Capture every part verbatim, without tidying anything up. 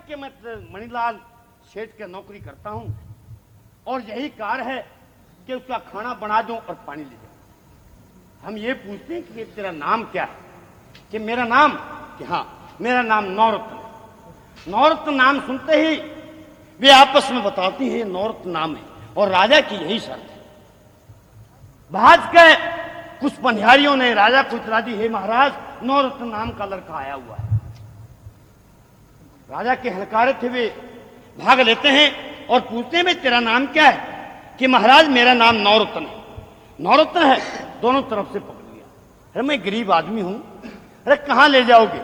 कि मैं मणिलाल सेठ के नौकरी करता हूं और यही कार्य है कि उसका खाना बना दूं और पानी ले जाऊं। हम ये पूछते हैं कि तेरा नाम क्या है? कि मेरा नाम, कि हाँ मेरा नाम नौरत्न। नौरत्न नाम सुनते ही वे आपस में बताती हैं नौरत्न नाम है और राजा की यही शर्त है। भाज के कुछ पनिहारियों ने राजा को इतला दी, हे महाराज नौरत्न नाम का लड़का आया हुआ है। राजा के हलकारे थे वे भाग लेते हैं और पूछते हैं तेरा नाम क्या है? कि महाराज मेरा नाम नौरत्न है। नौरत्न है, दोनों तरफ से पकड़ लिया। अरे मैं गरीब आदमी हूं, अरे कहां ले जाओगे?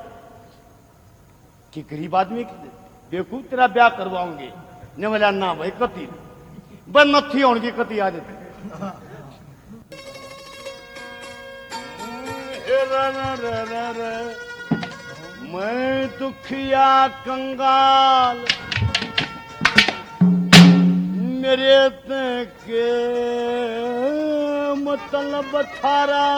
कि गरीब आदमी बेवकूफ तेरा ब्याह करवाओगे। ने बोला ना भाई कति बन नथी होगी कति आ जाती। मैं दुखिया कंगाल मेरे के मतलब थारा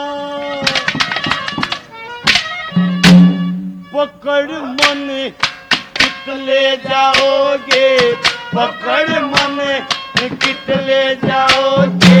पकड़ मन कित ले जाओगे, पकड़ मन कित ले जाओगे।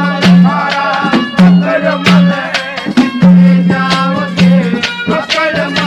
Put